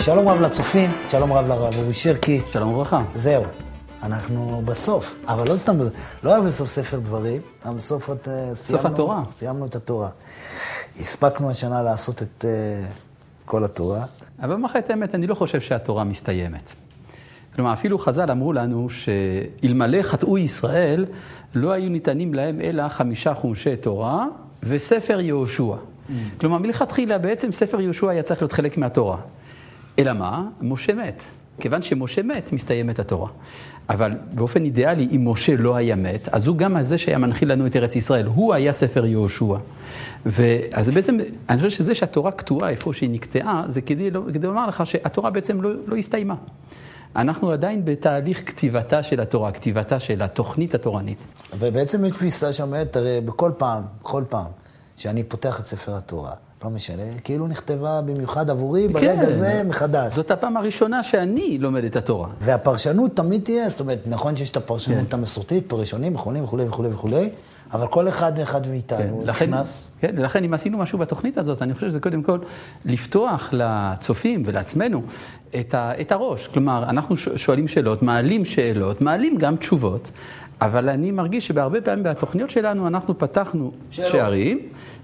שלום רב לצופים, שלום רב לרב אורי שירקי. שלום וברכה. זהו, אנחנו בסוף, אבל לא סתם, לא היה בסוף ספר דברים, אבל בסוף סוף התורה. סיימנו את התורה. הספקנו השנה לעשות את כל התורה. אבל במחית האמת, אני לא חושב שהתורה מסתיימת. כלומר, אפילו חז"ל אמרו לנו שאלמלא חטאו ישראל, לא היו ניתנים להם אלא 5 חומשי תורה וספר יהושע. כלומר, מלכתחילה בעצם ספר יהושע היה צריך להיות חלק מהתורה. אלא מה? משה מת. כיוון שמשה מת, מסתיימת התורה. אבל באופן אידיאלי, אם משה לא היה מת, אז הוא גם הזה שהיה מנחיל לנו את ארץ ישראל. הוא היה ספר יהושע. אז בעצם, אני חושב שזה שהתורה קטועה איפה שהיא נקטעה, זה כדי לומר לך שהתורה בעצם לא הסתיימה. אנחנו עדיין בתהליך כתיבתה של התורה, כתיבתה של התוכנית התורנית. ובעצם יש תפיסה שאומרת, הרי בכל פעם שאני פותח את ספר התורה, לא משנה, כאילו נכתבה במיוחד עבורי ברגע הזה מחדש. זאת הפעם הראשונה שאני לומד את התורה. והפרשנות תמיד תהיה, זאת אומרת, נכון שיש את הפרשנות המסורתית, פרשנים, אחרונים וכו', אבל כל אחד מאיתנו נכנס. כן, ולכן אם עשינו משהו בתוכנית הזאת, אני חושב שזה קודם כל לפתוח לצופים ולעצמנו את הראש. כלומר, אנחנו שואלים שאלות, מעלים גם תשובות, אבל אני מרגיש שבהרבה פעמים בתוכניות שלנו אנחנו פתחנו שערים,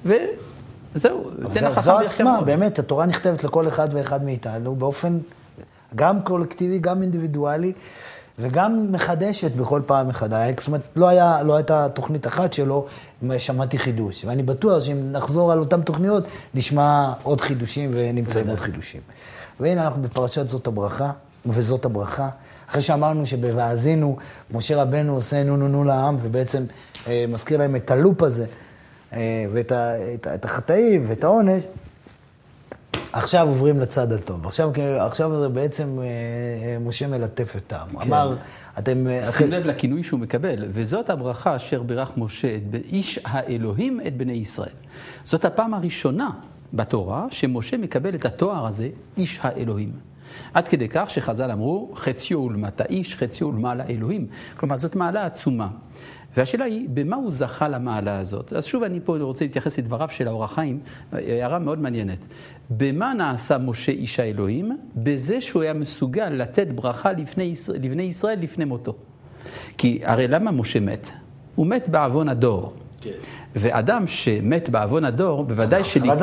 וזהו. זו עצמה, באמת, התורה נכתבת לכל אחד ואחד מאיתנו, באופן גם קולקטיבי, גם אינדיבידואלי, וגם מחדשת בכל פעם מחדש. זאת אומרת, לא הייתה תוכנית אחת שלא שמעתי חידוש. ואני בטוח שאם נחזור על אותן תוכניות, נשמע עוד חידושים ונמצאים עוד חידושים. והנה אנחנו בפרשת זאת הברכה, וזאת הברכה. אחרי שאמרנו שבוואזינו, משה רבנו עושה נו לעם, ובעצם מזכיר להם את הלופ הזה, ואת החטאים ואת העונש, עכשיו עוברים לצד הטוב. עכשיו זה בעצם משה מלטף את העם. הוא אמר, אתם... שים לב לכינוי שהוא מקבל, וזאת הברכה אשר בירך משה, איש האלוהים את בני ישראל. זאת הפעם הראשונה בתורה שמשה מקבל את התואר הזה, איש האלוהים. עד כדי כך שחז"ל אמרו, חציו ולמטה איש, חציו ולמעלה אלוהים. כלומר, זאת מעלה עצומה. והשאלה היא, במה הוא זכה למעלה הזאת? אז שוב, אני פה רוצה להתייחס לדבריו של האור החיים, הערה מאוד מעניינת. במה נעשה משה איש האלוהים? בזה שהוא היה מסוגל לתת ברכה לבני ישראל לפני מותו. כי הרי למה משה מת? הוא מת בעוון הדור. כן. ואדם שמת בעוון הדור, בוודאי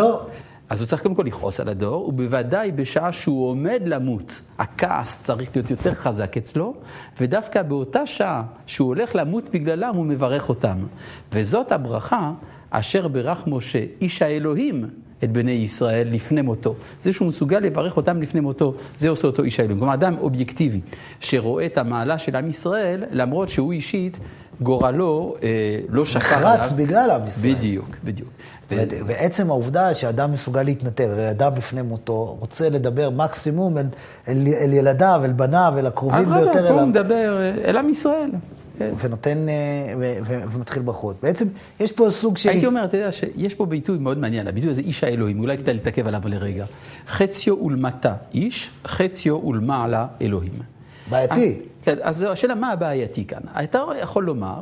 אז הוא צריך קודם כל לכעוס על הדור, ובוודאי בשעה שהוא עומד למות, הכעס צריך להיות יותר חזק אצלו, ודווקא באותה שעה שהוא הולך למות בגללם, הוא מברך אותם. וזאת הברכה אשר בירך משה, איש האלוהים, את בני ישראל לפני מותו. זה שהוא מסוגל לברך אותם לפני מותו, זה עושה אותו איש האלוהים. כלומר, אדם אובייקטיבי שרואה את המעלה של עם ישראל, למרות שהוא אישית, גורלו לא שפר עליו. נחרץ בגלל עם ישראל. בדיוק. בעצם העובדה שאדם מסוגל להתנתר, אדם לפני מותו, רוצה לדבר מקסימום אל ילדיו, אל בניו, אל הקרובים ביותר אליו. פה הוא מדבר אל עם ישראל. ונותן, ומתחיל ברכות. בעצם יש פה סוג של... הייתי אומר, אתה יודע שיש פה ביטוי מאוד מעניין, הביטוי הזה איש האלוהים, אולי כדאי להתעכב עליו לרגע. חציו ולמטה איש, חציו ולמעלה אלוהים. בעייתי. כן, אז השאלה, מה הבעייתי כאן? אתה יכול לומר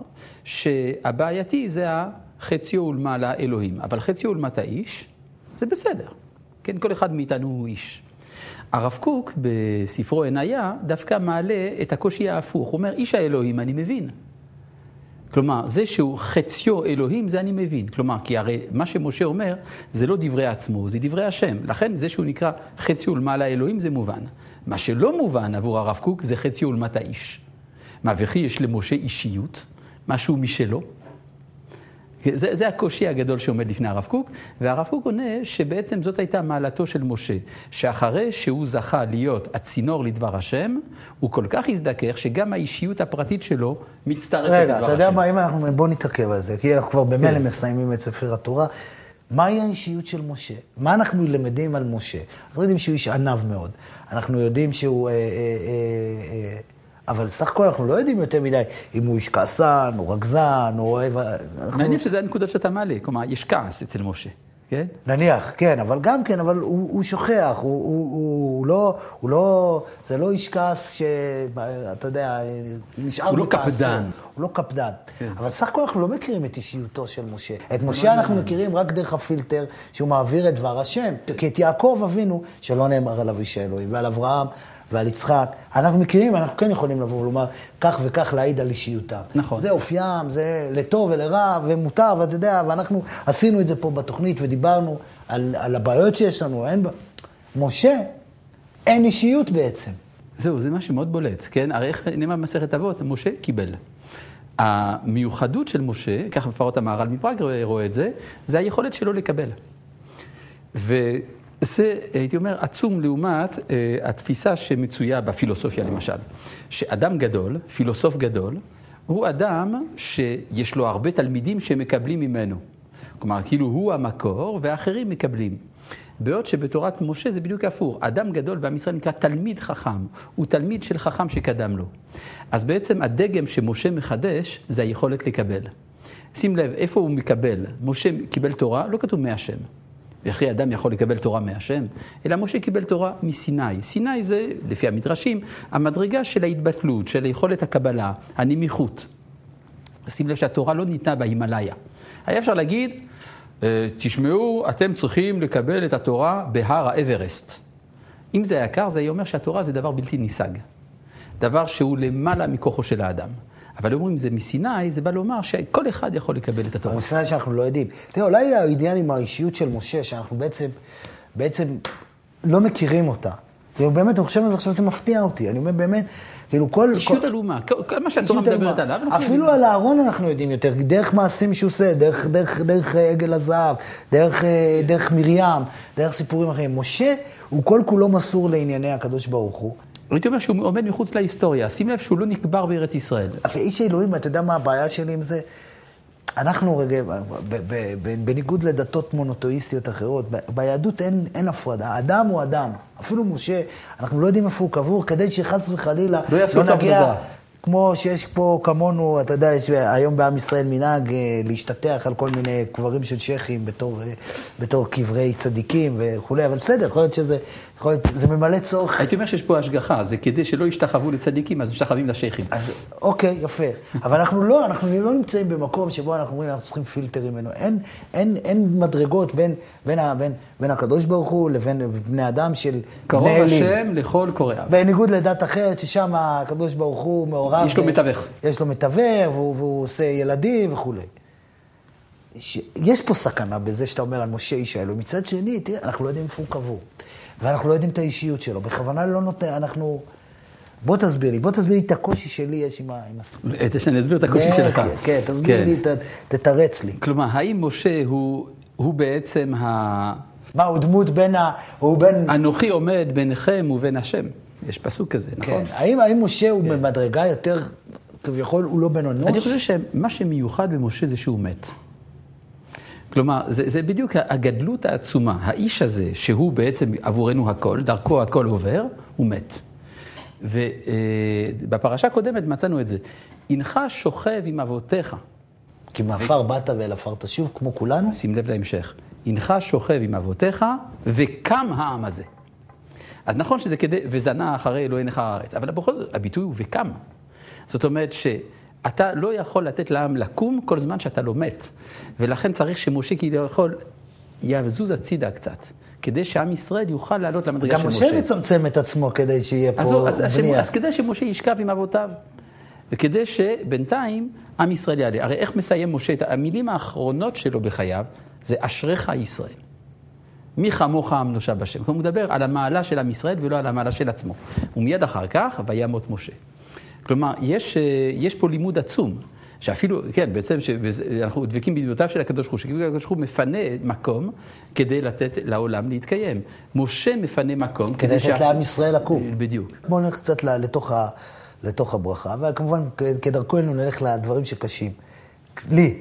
שהבעייתי זה חציו ולמעלה אלוהים, אבל חציו ולמטה איש, זה בסדר. כן, כל אחד מאיתנו הוא איש. הרב קוק בספרו עניה דווקא מעלה את הקושי ההפוך. הוא אומר, איש האלוהים אני מבין. כלומר, זה שהוא חציו אלוהים זה אני מבין. כלומר, כי הרי מה שמשה אומר זה לא דברי עצמו, זה דברי השם. לכן זה שהוא נקרא חציו ולמעלה אלוהים זה מובן. מה שלא מובן עבור הרב קוק זה חציו ולמטה איש. מה וכי יש למשה אישיות, משהו משלו. זה הקושי הגדול שעומד לפני הרב קוק, והרב קוק עונה שבעצם זאת הייתה מעלתו של משה, שאחרי שהוא זכה להיות הצינור לדבר השם, הוא כל כך הזדכך שגם האישיות הפרטית שלו מצטרפת לדבר השם. רגע, אתה יודע מה, אם אנחנו בוא נתעכב על זה, כי אנחנו כבר במילא מסיימים את ספר התורה, מהי האישיות של משה? מה אנחנו למדים על משה? אנחנו יודעים שהוא איש ענב מאוד, אנחנו יודעים שהוא... אבל סך הכל אנחנו לא יודעים יותר מדי אם הוא איש כעסן, או רגזן, או אוהב... מעניין שזה הנקודות שאתה מעלה, כלומר, יש כעס אצל משה. כן? נניח, כן, אבל גם כן, אבל הוא שוכח, הוא לא, זה לא איש כעס שאתה יודע, נשאר הוא לא בכעסו. קפדן. הוא לא קפדן. כן. אבל סך הכל אנחנו לא מכירים את אישיותו של משה. את משה אנחנו מכירים רק דרך הפילטר שהוא מעביר את דבר השם. כי את יעקב אבינו, שלא נאמר עליו איש האלוהים, ועל אברהם ועל יצחק, אנחנו מכירים, אנחנו כן יכולים לבוא ולומר, כך וכך להעיד על אישיותם. נכון. זה אופיים, זה לטוב ולרע, ומותר, ואתה יודע, ואנחנו עשינו את זה פה בתוכנית, ודיברנו על הבעיות שיש לנו. משה, אין אישיות בעצם. זהו, זה משהו מאוד בולט, כן? הרי איך נאמר במסכת אבות, משה קיבל. המיוחדות של משה, ככה מפרט המהר"ל מפראג רואה את זה, זה היכולת שלו לקבל. וזה, הייתי אומר, עצום לעומת התפיסה שמצויה בפילוסופיה למשל. שאדם גדול, פילוסוף גדול, הוא אדם שיש לו הרבה תלמידים שמקבלים ממנו. כלומר, כאילו הוא המקור ואחרים מקבלים. בעוד שבתורת משה זה בדיוק הפוך. אדם גדול בעם ישראל נקרא תלמיד חכם. הוא תלמיד של חכם שקדם לו. אז בעצם הדגם שמשה מחדש זה היכולת לקבל. שים לב, איפה הוא מקבל? משה קיבל תורה, לא כתוב מהשם. וכי אדם יכול לקבל תורה מהשם? אלא משה קיבל תורה מסיני. סיני זה, לפי המדרשים, המדרגה של ההתבטלות, של יכולת הקבלה, הנמיכות. שים לב שהתורה לא ניתנה בהימלאיה. היה אפשר להגיד, תשמעו, אתם צריכים לקבל את התורה בהר האברסט. אם זה היה יקר, זה אומר שהתורה זה דבר בלתי ניסג. דבר שהוא למעלה מכוחו של האדם. אבל אומרים, זה מסיני, זה בא לומר שכל אחד יכול לקבל את התורה. המושג שאנחנו לא יודעים. תראה, אולי העניין עם האישיות של משה, שאנחנו בעצם לא מכירים אותה. כאילו באמת, אני חושב שעכשיו זה מפתיע אותי. אני אומר באמת, כאילו אישיות הלאומה, כל מה שהתורה מדברת עליו. אפילו על הארון אנחנו יודעים יותר, דרך מעשים שהוא עושה, דרך עגל הזהב, דרך מרים, דרך סיפורים אחרים. משה הוא כל כולו מסור לענייני הקדוש ברוך הוא. הייתי אומר שהוא עומד מחוץ להיסטוריה, שים לב שהוא לא נקבר בארץ ישראל. ואיש האלוהים, אתה יודע מה הבעיה שלי עם זה? אנחנו רגע, בניגוד לדתות מונותאיסטיות אחרות, ביהדות אין הפרדה. אדם הוא אדם. אפילו משה, אנחנו לא יודעים איפה הוא קבור, כדי שחס וחלילה לא נגיע, כמו שיש פה כמונו, אתה יודע, יש היום בעם ישראל מנהג להשתטח על כל מיני קברים של שייכים בתור קברי צדיקים וכו', אבל בסדר, יכול להיות שזה ממלא צורך. הייתי אומר שיש פה השגחה, זה כדי שלא ישתחוו לצדיקים, אז משתחווים לשייכים. אז אוקיי, יפה. אבל אנחנו לא נמצאים במקום שבו אנחנו אומרים, אנחנו צריכים פילטרים ממנו. אין מדרגות בין הקדוש ברוך הוא לבין בני אדם של קרוב השם לכל קוראיו. בניגוד לדת אחרת, ששם הקדוש ברוך הוא מעורב. יש לו מתווך. יש לו מתווך, והוא עושה ילדים וכו'. יש פה סכנה בזה שאתה אומר על משה איש האלוהים. מצד שני, תראה, אנחנו לא יודעים איפה הוא קבור. ואנחנו לא יודעים את האישיות שלו. בכוונה לא נותן, בוא תסביר לי את הקושי שלי יש עם הסיפור. שאני אסביר את הקושי שלך. כן, תסביר לי, תתרץ לי. כלומר, האם משה הוא בעצם מה, הוא דמות בין אנוכי עומד ביניכם ובין השם. יש פסוק כזה, נכון? כן, האם משה הוא במדרגה יותר, כביכול הוא לא בן אנוש? אני חושב שמה שמיוחד במשה זה שהוא מת. כלומר, זה בדיוק הגדלות העצומה. האיש הזה, שהוא בעצם עבורנו הכל, דרכו הכל עובר, הוא מת. ובפרשה הקודמת מצאנו את זה. אינך שוכב עם אבותיך. כי מעפר באת ואל עפר תשוב, כמו כולנו? שים לב להמשך. אינך שוכב עם אבותיך וקם העם הזה. אז נכון שזה כדי, וזנה אחרי אלוהי נכר הארץ. אבל בכל זאת, הביטוי הוא וקם. זאת אומרת אתה לא יכול לתת לעם לקום כל זמן שאתה לא מת. ולכן צריך שמשה כביכול יזוז הצידה קצת, כדי שעם ישראל יוכל לעלות למדרגה של משה. גם משה מצמצם את עצמו כדי שיהיה פה בנייה. אז כדי שמשה ישכב עם אבותיו, וכדי שבינתיים עם ישראל יעלה. הרי איך מסיים משה? המילים האחרונות שלו בחייו זה אשריך ישראל. מי כמוך עם נושע בשם. הוא מדבר על המעלה של עם ישראל ולא על המעלה של עצמו. ומיד אחר כך וימות משה. כלומר, יש פה לימוד עצום, שאפילו, כן, בעצם שאנחנו דבקים בדמותיו של הקדוש ברוך הוא, שכאילו הקדוש ברוך הוא מפנה מקום כדי לתת לעולם להתקיים. משה מפנה מקום כדי לתת לעם ישראל לקום. בדיוק. בואו נלך קצת לתוך הברכה, וכמובן כדרכנו נלך לדברים שקשים. לי,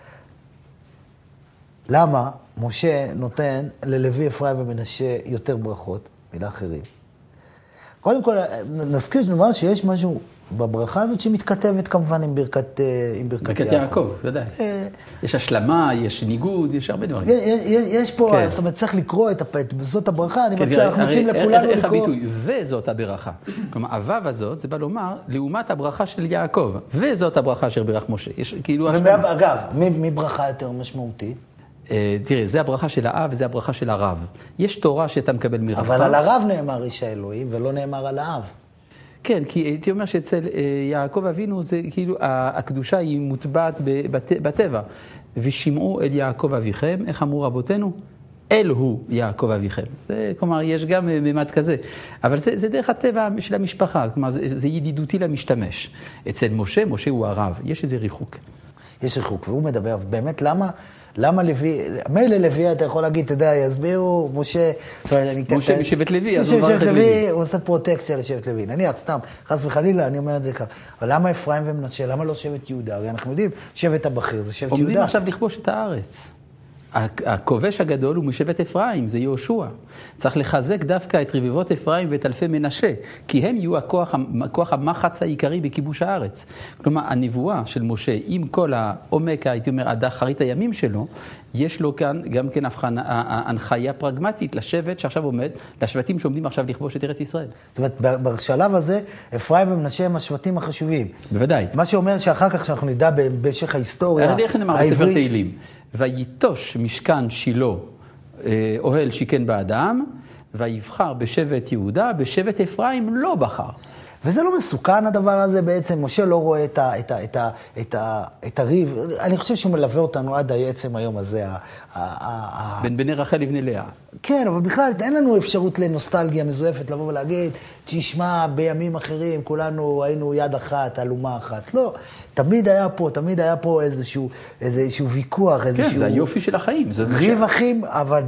למה משה נותן ללוי, אפרים ומנשה יותר ברכות מלאחרים? קודם כל, נזכיר שנאמר שיש משהו בברכה הזאת שמתכתבת כמובן עם ברכת יעקב, ודאי. יש השלמה, יש ניגוד, יש הרבה דברים. יש פה, זאת אומרת, צריך לקרוא זאת הברכה, אני מציע, אנחנו מציעים לכולנו לקרוא. איך הביטוי? וזאת הברכה. כלומר, הוו הזאת, זה בא לומר, לעומת הברכה של יעקב, וזאת הברכה אשר בירך משה. יש כאילו... אגב, מי ברכה יותר משמעותית? תראה, זה הברכה של האב וזה הברכה של הרב. יש תורה שאתה מקבל מרבך. אבל על הרב נאמר איש האלוהים ולא נאמר על האב. כן, כי הייתי אומר שאצל יעקב אבינו זה כאילו הקדושה היא מוטבעת בטבע. ושמעו אל יעקב אביכם, איך אמרו רבותינו? אל הוא יעקב אביכם. כלומר, יש גם ממד כזה. אבל זה דרך הטבע של המשפחה, כלומר, זה ידידותי למשתמש. אצל משה הוא הרב, יש איזה ריחוק. יש ריחוק, והוא מדבר, באמת, למה לוי, מילא לוי, אתה יכול להגיד, אתה יודע, יסבירו, משה משבט לוי, אז הוא מברך את לוי. הוא עושה פרוטקציה לשבט לוי. נניח, סתם, חס וחלילה, אני אומר את זה כך. אבל למה אפרים ומנשה, למה לא שבט יהודה? הרי אנחנו יודעים, שבט הבכיר זה שבט יהודה. עומדים עכשיו לכבוש את הארץ. הכובש הגדול הוא משבט אפרים, זה יהושע. צריך לחזק דווקא את רבבות אפרים ואת אלפי מנשה, כי הם יהיו הכוח המחץ העיקרי בכיבוש הארץ. כלומר, הנבואה של משה, עם כל העומק, הייתי אומר, עד אחרית הימים שלו, יש לו כאן גם כן הנחיה פרגמטית לשבט שעכשיו עומד, לשבטים שעומדים עכשיו לכבוש את ארץ ישראל. זאת אומרת, בשלב הזה, אפרים ומנשה הם השבטים החשובים. בוודאי. מה שאומר שאחר כך שאנחנו נדע במשך ההיסטוריה העברית, ויתוש משכן שילה אוהל שיכן באדם, ויבחר בשבט יהודה, בשבט אפרים לא בחר. וזה לא מסוכן הדבר הזה בעצם, משה לא רואה את הריב, אני חושב שהוא מלווה אותנו עד עצם היום הזה. בין בני רחל לבני לאה. כן, אבל בכלל אין לנו אפשרות לנוסטלגיה מזויפת לבוא ולהגיד, תשמע, בימים אחרים כולנו היינו יד אחת, אלומה אחת. לא, תמיד היה פה איזשהו ויכוח, כן, זה היופי של החיים. ריב אחים, אבל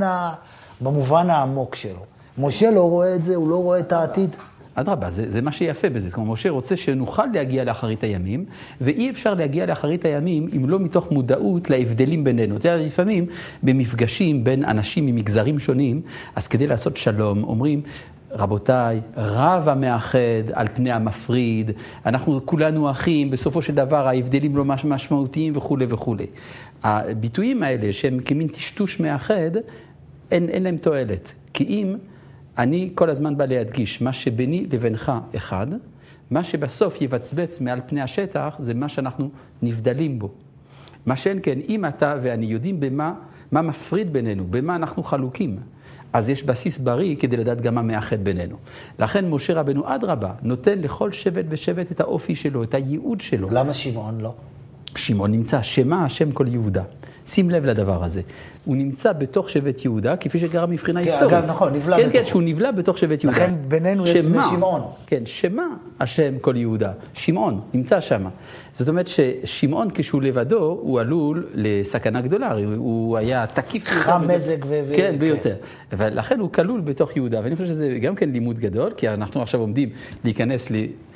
במובן העמוק שלו. משה לא רואה את זה, הוא לא רואה את העתיד. אדרבה, זה מה שיפה בזה. כלומר, משה רוצה שנוכל להגיע לאחרית הימים, ואי אפשר להגיע לאחרית הימים אם לא מתוך מודעות להבדלים בינינו. אתה יודע, לפעמים במפגשים בין אנשים ממגזרים שונים, אז כדי לעשות שלום, אומרים, רבותיי, רב המאחד על פני המפריד, אנחנו כולנו אחים, בסופו של דבר ההבדלים לא משמעותיים וכו' וכו'. הביטויים האלה שהם כמין טשטוש מאחד, אין להם תועלת. כי אם אני כל הזמן בא להדגיש, מה שביני לבינך אחד, מה שבסוף יבצבץ מעל פני השטח, זה מה שאנחנו נבדלים בו. מה שאין כן, אם אתה ואני יודעים מה מפריד בינינו, במה אנחנו חלוקים, אז יש בסיס בריא כדי לדעת גם מה מאחד בינינו. לכן משה רבנו אדרבה נותן לכל שבט ושבט את האופי שלו, את הייעוד שלו. למה שמעון לא? שמעון נמצא, שמה השם כל יהודה. שים לב לדבר הזה. הוא נמצא בתוך שבט יהודה, כפי שגרם מבחינה היסטורית. אגב, נכון, נבלע בתוכו. כן, שהוא נבלע בתוך שבט יהודה. לכן בינינו יש בני שמעון. כן, שמה השם כל יהודה. שמעון נמצא שם. זאת אומרת ששמעון כשהוא לבדו, הוא עלול לסכנה גדולה. הוא היה תקיף ביותר. חם מזג כן, ביותר. ולכן הוא כלול בתוך יהודה. ואני חושב שזה גם כן לימוד גדול, כי אנחנו עכשיו עומדים להיכנס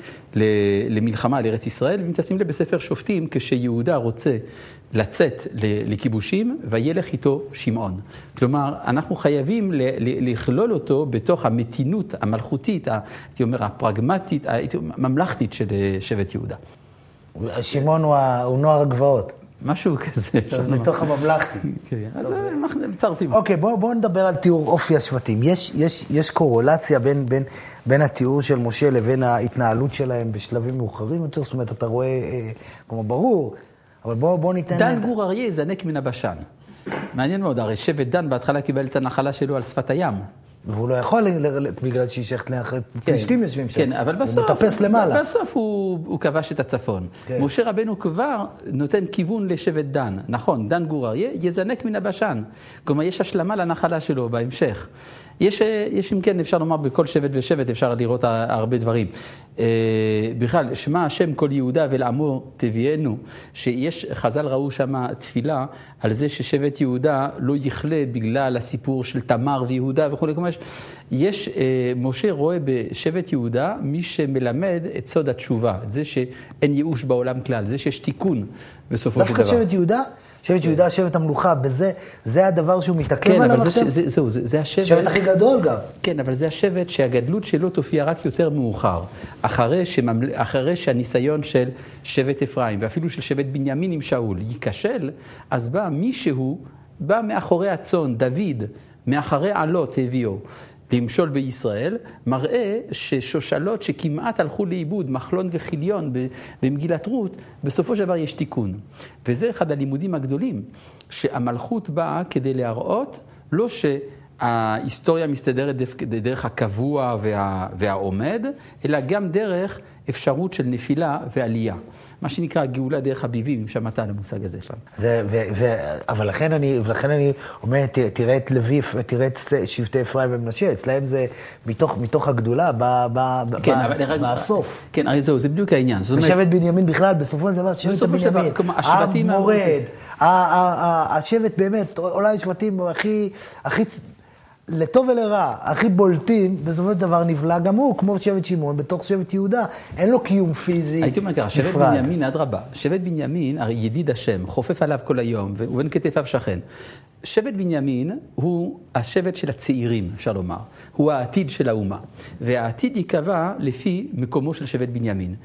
למלחמה על ארץ ישראל, ואם תשים לב בספר שופטים, כשיהודה רוצה לצאת לכיבושים, וילך איתו שמעון. כלומר, אנחנו חייבים לכלול אותו בתוך המתינות המלכותית, הייתי אומר, הפרגמטית, הממלכתית של שבט יהודה. שמעון הוא נוער הגבעות. משהו כזה. בתוך הממלכתי. כן, אז מצרפים. אוקיי, בואו נדבר על תיאור אופי השבטים. יש קורולציה בין התיאור של משה לבין ההתנהלות שלהם בשלבים מאוחרים יותר, זאת אומרת, אתה רואה, כמו ברור, אבל בואו ניתן... דן גור אריה זנק מן הבשן. מעניין מאוד, הרי שבט דן בהתחלה קיבל את הנחלה שלו על שפת הים. והוא לא יכול, בגלל שהיא שייכת פלישתים יושבים שם. כן, אבל בסוף, הוא מטפס למעלה. בסוף הוא כבש את הצפון. כן. משה רבנו כבר נותן כיוון לשבט דן. נכון, דן גור אריה יזנק מן הבשן. כלומר, יש השלמה לנחלה שלו בהמשך. יש אם כן, אפשר לומר, בכל שבט ושבט אפשר לראות הרבה דברים. בכלל, שמע השם כל יהודה ולעמו תביאנו, שיש, חז"ל ראו שם תפילה על זה ששבט יהודה לא יכלה בגלל הסיפור של תמר ויהודה וכו'. כלומר, משה רואה בשבט יהודה מי שמלמד את סוד התשובה, את זה שאין ייאוש בעולם כלל, זה שיש תיקון בסופו של דבר. דווקא שבט יהודה, שבט יהודה, שבט המלוכה, זה הדבר שהוא מתעכב עליו עכשיו? כן, אבל זה השבט... שבט הכי גדול גם. כן, אבל זה השבט שהגדלות שלו תופיע רק יותר מאוחר. אחרי שהניסיון של שבט אפרים, ואפילו של שבט בנימין עם שאול, ייכשל, אז בא מישהו, בא מאחורי הצאן, דוד, מאחורי עלות הביאו. למשול בישראל, מראה ששושלות שכמעט הלכו לאיבוד, מחלון וחיליון במגילת רות, בסופו של דבר יש תיקון. וזה אחד הלימודים הגדולים, שהמלכות באה כדי להראות, לא שההיסטוריה מסתדרת דרך הקבוע והעומד, אלא גם דרך אפשרות של נפילה ועלייה. מה שנקרא גאולה דרך הביבים, אם שמעת על המושג הזה פעם. אבל לכן אני אומר, תראה את לוי, תראה את שבטי אפרים ומנשה, אצלהם זה מתוך הגדולה, בסוף. כן, הרי זהו, זה בדיוק העניין. ושבט בנימין בכלל, בסופו של דבר, שבט בנימין, המורד, השבט באמת, אולי השבטים הכי... לטוב ולרע, הכי בולטים, בסופו של דבר נבלע גם הוא, כמו שבט שמעון, בתוך שבט יהודה, אין לו קיום פיזי נפרד. הייתי אומר ככה, שבט בנימין עד רבה, שבט בנימין, הרי ידיד השם, חופף עליו כל היום, ובין כתפיו שכן. שבט בנימין הוא השבט של הצעירים, אפשר לומר. הוא העתיד של האומה. והעתיד ייקבע לפי מקומו של שבט בנימין.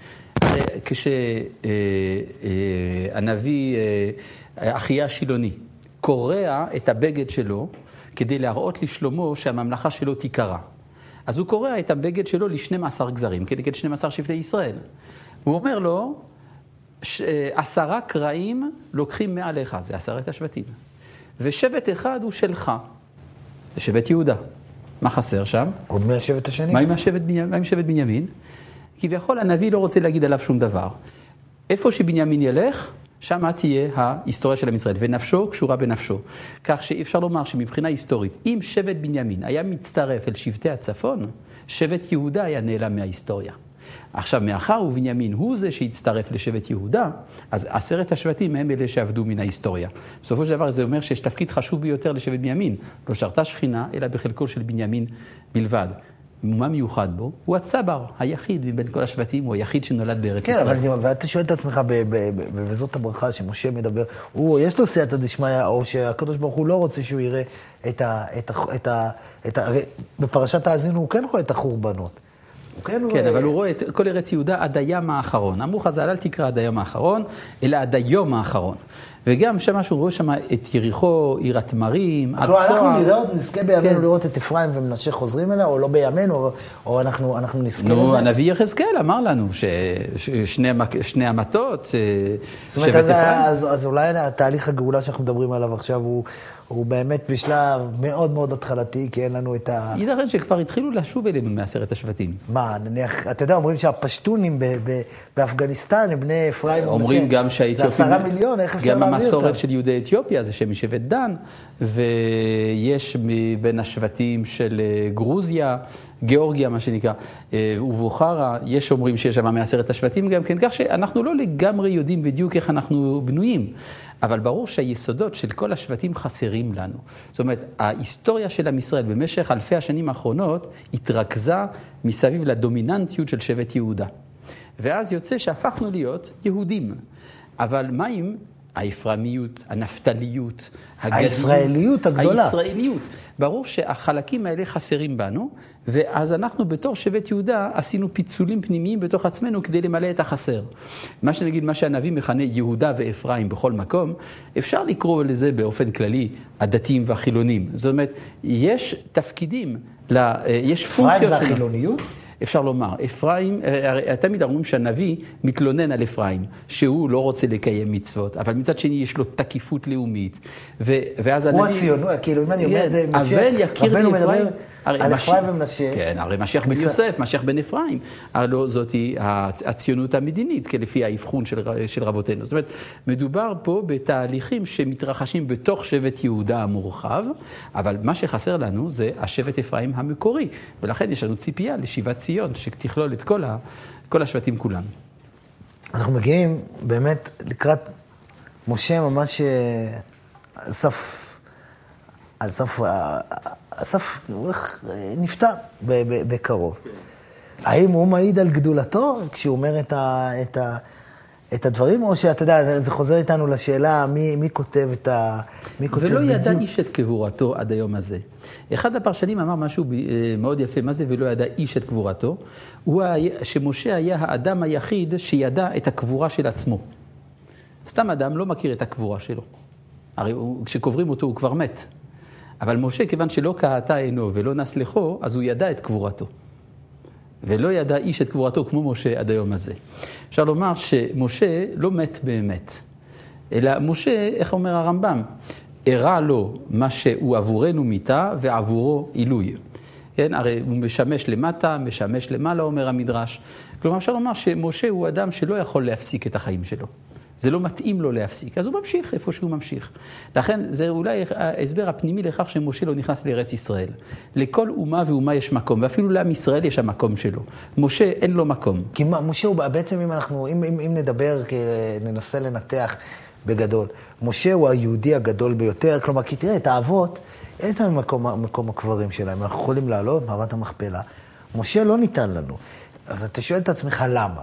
כשהנביא אחיה השילוני קורע את הבגד שלו, כדי להראות לשלמה שהממלכה שלו תיקרא. אז הוא קורא את הבגד שלו ל-12 גזרים, כנגד 12 שבטי ישראל. הוא אומר לו, 10 קרעים לוקחים מעליך, זה 10 השבטים. ושבט אחד הוא שלך, זה שבט יהודה. מה חסר שם? עוד מהשבט השני. מה עם שבט בנימין? כביכול הנביא לא רוצה להגיד עליו שום דבר. איפה שבנימין ילך, שם תהיה ההיסטוריה של עם ישראל, ונפשו קשורה בנפשו. כך שאי אפשר לומר שמבחינה היסטורית, אם שבט בנימין היה מצטרף אל שבטי הצפון, שבט יהודה היה נעלם מההיסטוריה. עכשיו, מאחר ובנימין הוא זה שהצטרף לשבט יהודה, אז 10 השבטים הם אלה שעבדו מן ההיסטוריה. בסופו של דבר זה אומר שיש תפקיד חשוב ביותר לשבט בנימין. לא שרתה שכינה, אלא בחלקו של בנימין בלבד. מה מיוחד בו? הוא הצבר, היחיד מבין כל השבטים, הוא היחיד שנולד בארץ ישראל. כן, אבל ואתה שואל את עצמך, וזאת הברכה שמשה מדבר, יש לו סייעתא דשמיא, או שהקדוש ברוך הוא לא רוצה שהוא יראה בפרשת האזינו הוא כן רואה את החורבנות. כן, אבל הוא רואה את כל ארץ יהודה עד היום האחרון. אמרו חז"ל, אל תקרא עד היום האחרון, אלא עד היום האחרון. וגם שם שהוא רואה שם את יריחו, עיר התמרים, עד צוהר. אנחנו נראה, נזכה בימינו לראות את אפרים ומנשה חוזרים אליה, או לא בימינו, או אנחנו נזכה לזה. נו, הנביא יחזקאל אמר לנו ששני המטות, זאת אומרת, אז אולי התהליך הגאולה שאנחנו מדברים עליו עכשיו הוא באמת בשלב מאוד מאוד התחלתי, כי אין לנו את ה... ייתכן שכבר התחילו לשוב אלינו מ10 השבטים. מה, נניח, אתה יודע, אומרים שהפשטונים באפגניסטן הם בני אפרים ומנשה. אומרים גם שהאתיופים... זה 10 מיליון, איך אפשר להביא אותם? גם המסורת של יהודי אתיופיה זה שמשבט דן, ויש בין השבטים של גרוזיה, גיאורגיה, מה שנקרא, ובוכרה, יש אומרים שיש שם מ10 השבטים גם כן, כך שאנחנו לא לגמרי יודעים בדיוק איך אנחנו בנויים. אבל ברור שהיסודות של כל השבטים חסרים לנו. זאת אומרת, ההיסטוריה של עם ישראל במשך אלפי השנים האחרונות התרכזה מסביב לדומיננטיות של שבט יהודה. ואז יוצא שהפכנו להיות יהודים. אבל מה עם האפרמיות, הנפתליות, הישראליות הגדולה? הישראליות. ברור שהחלקים האלה חסרים בנו, ואז אנחנו בתור שבט יהודה עשינו פיצולים פנימיים בתוך עצמנו כדי למלא את החסר. מה שנגיד, מה שהנביא מכנה יהודה ואפרים בכל מקום, אפשר לקרוא לזה באופן כללי הדתיים והחילונים. זאת אומרת, יש תפקידים, יש פונקציות... אפרים זה החילוניות? אפשר לומר, אפרים, תמיד אומרים שהנביא מתלונן על אפרים, שהוא לא רוצה לקיים מצוות, אבל מצד שני יש לו תקיפות לאומית. ואז הנביא... הוא הציונות, כאילו אם אני אומר את זה, אבל יכיר לי אפרים. על אפרים ומנשה. כן, הרי משיח בן יוסף, משיח בן אפרים. הרי זאת היא הציונות המדינית, כלפי האבחון של רבותינו. זאת אומרת, מדובר פה בתהליכים שמתרחשים בתוך שבט יהודה המורחב, אבל מה שחסר לנו זה השבט אפרים המקורי, ולכן יש לנו ציפייה לשיבת ציון, שתכלול את כל השבטים כולם. אנחנו מגיעים באמת לקראת משה ממש על סף נפטר בקרוב. האם הוא מעיד על גדולתו כשהוא אומר את הדברים, או שאתה יודע, זה חוזר איתנו לשאלה מי כותב את ה... ולא ידע איש את קבורתו עד היום הזה. אחד הפרשנים אמר משהו מאוד יפה, מה זה ולא ידע איש את קבורתו? שמשה היה האדם היחיד שידע את הקבורה של עצמו. סתם אדם לא מכיר את הקבורה שלו. הרי כשקוברים אותו הוא כבר מת. אבל משה, כיוון שלא קהתה עינו ולא נסלחו, אז הוא ידע את קבורתו. ולא ידע איש את קבורתו כמו משה עד היום הזה. אפשר לומר שמשה לא מת באמת. אלא משה, איך אומר הרמב"ם? הראה לו מה שהוא עבורנו מיתה ועבורו עילוי. כן? הרי הוא משמש למטה, משמש למעלה, אומר המדרש. כלומר, אפשר לומר שמשה הוא אדם שלא יכול להפסיק את החיים שלו. זה לא מתאים לו להפסיק, אז הוא ממשיך איפה שהוא ממשיך. לכן זה אולי ההסבר הפנימי לכך שמשה לא נכנס לארץ ישראל. לכל אומה ואומה יש מקום, ואפילו לעם ישראל יש המקום שלו. משה אין לו מקום. כי משה הוא בעצם, אם נדבר, ננסה לנתח בגדול, משה הוא היהודי הגדול ביותר, כלומר, כי תראה, את האבות, אין לנו מקום הקברים שלהם, אנחנו יכולים לעלות, מערת המכפלה. משה לא ניתן לנו. אז אתה שואל את עצמך למה?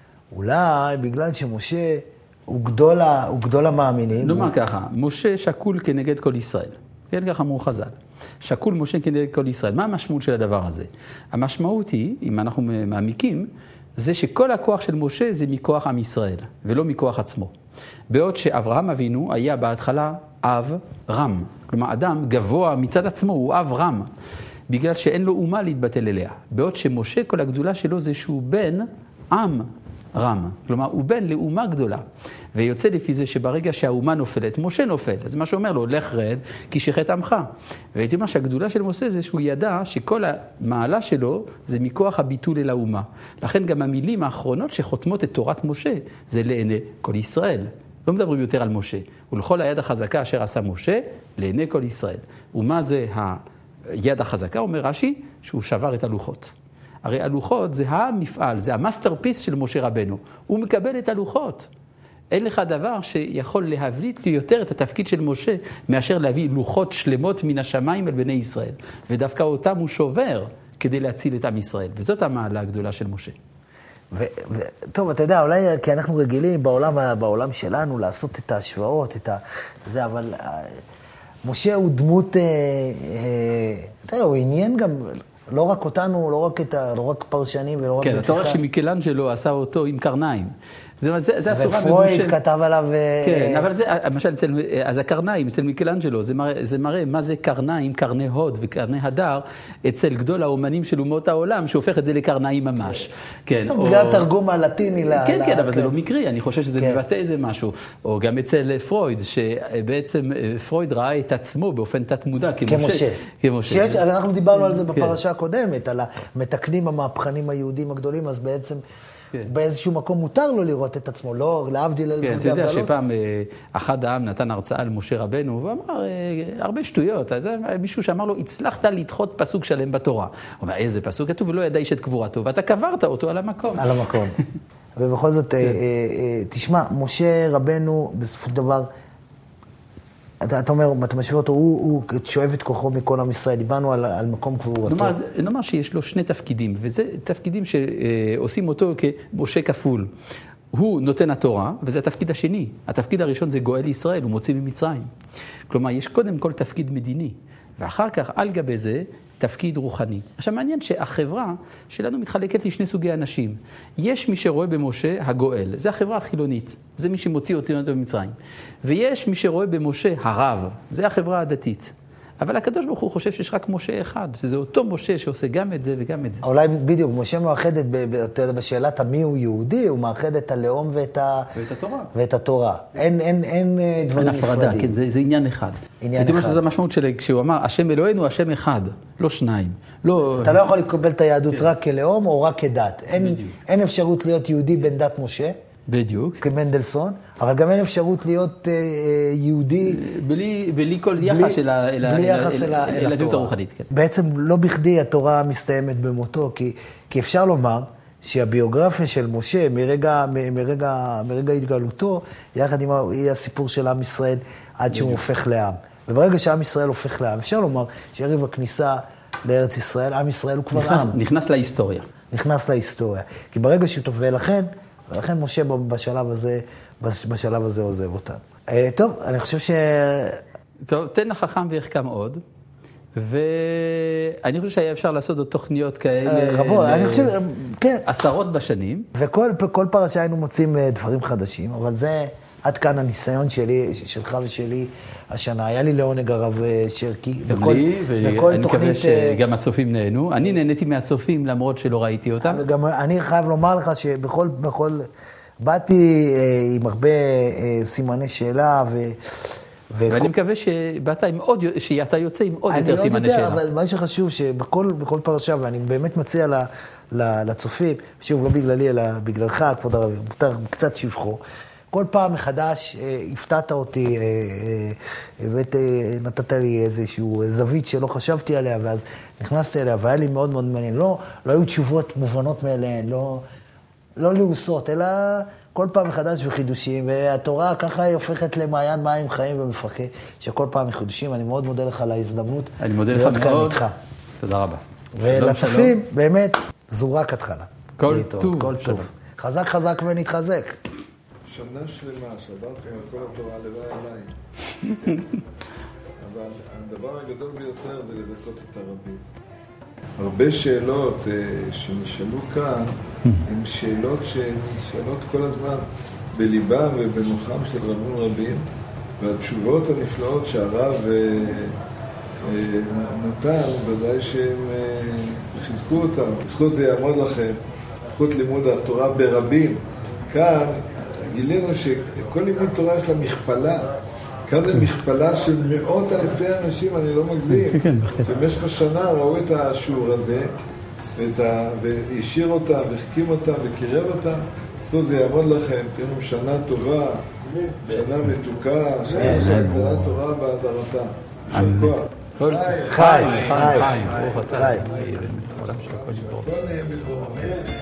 אולי בגלל שמשה הוא גדול המאמינים. נאמר ככה, משה שקול כנגד כל ישראל. כן, ככה אמרו חז"ל. שקול משה כנגד כל ישראל. מה המשמעות של הדבר הזה? המשמעות היא, אם אנחנו מעמיקים, זה שכל הכוח של משה זה מכוח עם ישראל, ולא מכוח עצמו. בעוד שאברהם אבינו היה בהתחלה אב רם. כלומר, אדם גבוה מצד עצמו, הוא אב רם. בגלל שאין לו אומה להתבטל אליה. בעוד שמשה, כל הגדולה שלו זה שהוא בן עם רם. כלומר, הוא בן לאומה גדולה. ויוצא לפי זה שברגע שהאומה נופלת, משה נופל. אז מה שאומר לו, לך רד, כי שיחת עמך. והייתי אומר שהגדולה של משה זה שהוא ידע שכל המעלה שלו זה מכוח הביטול אל האומה. לכן גם המילים האחרונות שחותמות את תורת משה, זה לעיני כל ישראל. לא מדברים יותר על משה. ולכל היד החזקה אשר עשה משה, לעיני כל ישראל. ומה זה היד החזקה? אומר רש"י, שהוא שבר את הלוחות. הרי הלוחות זה המפעל, זה המאסטרפיס של משה רבנו. הוא מקבל את הלוחות. אין לך דבר שיכול להבליט לי יותר את התפקיד של משה, מאשר להביא לוחות שלמות מן השמיים אל בני ישראל. ודווקא אותם הוא שובר כדי להציל את עם ישראל. וזאת המעלה הגדולה של משה. טוב, אתה יודע, אולי כי אנחנו רגילים בעולם שלנו לעשות את ההשוואות, אבל משה הוא דמות, אתה יודע, הוא עניין גם לא רק אותנו, לא רק פרשנים ולא רק... כן, אתה רואה שמיקלנג'לו עשה אותו עם קרניים. זה הצורה ופרויד כתב עליו... כן, אבל זה, למשל, אז הקרניים, אצל מיקלנג'לו, זה מראה מה זה קרניים, קרני הוד וקרני הדר, אצל גדול האומנים של אומות העולם, שהופך את זה לקרניים ממש. כן, בגלל תרגום הלטיני כן, כן, אבל זה לא מקרי, אני חושב שזה מבטא איזה משהו. או גם אצל פרויד, שבעצם פרויד ראה את עצמו באופן תת-מודע כמשה. אנחנו דיברנו על זה בפרשה הקודמת, על המתקנים המהפכנים היהודים הגדולים, אז בעצם... באיזשהו מקום מותר לו לראות את עצמו, לא להבדיל אל כן, אתה יודע שפעם אחד העם נתן הרצאה על משה רבנו, ואמר הרבה שטויות, אז מישהו שאמר לו, הצלחת לדחות פסוק שלם בתורה. הוא אומר, איזה פסוק? כתוב, ולא ידע איש את קבורתו, ואתה קברת אותו על המקום. על המקום. ובכל זאת, תשמע, משה רבנו, בסופו של דבר, אתה אומר, אתה משווה אותו, הוא שואב את כוחו מכל עם ישראל, דיברנו על מקום קבורתו. נאמר שיש לו שני תפקידים, וזה תפקידים שעושים אותו כמשה כפול. הוא נותן התורה, וזה התפקיד השני. התפקיד הראשון זה גואל ישראל, הוא מוציא ממצרים. כלומר, יש קודם כל תפקיד מדיני, ואחר כך על גבי זה תפקיד רוחני. עכשיו מעניין שהחברה שלנו מתחלקת לשני סוגי אנשים. יש מי שרואה במשה הגואל, זה החברה החילונית, זה מי שמוציא אותנו במצרים. ויש מי שרואה במשה הרב, זה החברה הדתית. אבל הקדוש ברוך הוא חושב שיש רק משה אחד, שזה אותו משה שעושה גם את זה וגם את זה. אולי בדיוק, משה מאחד בשאלת המי הוא יהודי, הוא מאחד את הלאום ואת התורה. אין דברים הפרדה, כן, זה עניין אחד. הייתי אומר שזו המשמעות שלי, כשהוא אמר, השם אלוהינו, השם אחד, לא שניים. אתה לא יכול לקבל את היהדות רק כלאום או רק כדת. אין אפשרות להיות יהודי בן דת משה. בדיוק. כמנדלסון, אבל גם אין אפשרות להיות יהודי... בלי כל יחס אל הזהות הרוחנית. בעצם לא בכדי התורה מסתיימת במותו, כי אפשר לומר שהביוגרפיה של משה מרגע התגלותו, יחד עם הסיפור של עם ישראל עד שהוא הופך לעם. וברגע שעם ישראל הופך לעם, אפשר לומר שערב הכניסה לארץ ישראל, עם ישראל הוא כבר עם. נכנס להיסטוריה. כי ברגע שהוא טוב, ולכן ולכן משה בשלב הזה עוזב אותם. טוב, אני חושב טוב, תן לחכם ויחכם עוד. ואני חושב שהיה אפשר לעשות עוד תוכניות כאלה, רבות, אני חושב, כן. עשרות בשנים. וכל פרשה היינו מוצאים דברים חדשים, אבל זה עד כאן הניסיון שלי, שלך ושלי השנה. היה לי לעונג הרב שרקי. גם לי, ואני מקווה שגם הצופים נהנו. אני נהניתי מהצופים למרות שלא ראיתי אותם. וגם אני חייב לומר לך שבכל, באתי עם הרבה סימני שאלה ואני מקווה שאתה יוצא עם עוד יותר סימני שאלה. אבל מה שחשוב שבכל פרשה, ואני באמת מציע לצופים, שוב, לא בגללי, אלא בגללך, כבוד הרב, קצת שבחו, כל פעם מחדש הפתעת אותי, נתת לי איזשהו זווית שלא חשבתי עליה, ואז נכנסתי אליה, והיה לי מאוד מאוד מעניין. לא היו תשובות מובנות מאליהן, לא לעוסות, אלא כל פעם מחדש וחידושים, והתורה ככה היא הופכת למעיין מים חיים ומפקה, שכל פעם מחידושים. אני מאוד מודה לך על ההזדמנות. אני מודה לך מאוד. תודה רבה. ולצופים, באמת, זו רק התחלה. כל טוב. כל טוב. חזק חזק ונתחזק. שנה שלמה שעברתם על כל התורה לבד עליי. אבל הדבר הגדול ביותר זה לדכות את הרבים. הרבה שאלות שנשאלו כאן הן שאלות שנשאלות כל הזמן בליבם ובמוחם של רבים רבים, והתשובות הנפלאות שהרב נתן, ודאי שהם חיזקו אותם. זכות זה יעמוד לכם, זכות לימוד התורה ברבים. כאן גילינו שכל לימוד תורה יש לה מכפלה. כאן זה מכפלה של מאות אלפי אנשים, אני לא מגזים. במשך השנה ראו את השיעור הזה, והשאיר אותם, והחכים אותם, וקירב אותם. זכות זה יעמוד לכם, תראו שנה טובה, שנה מתוקה, שנה תורה בהדרתה. חיים. חיים. עולם של הכל יברוך.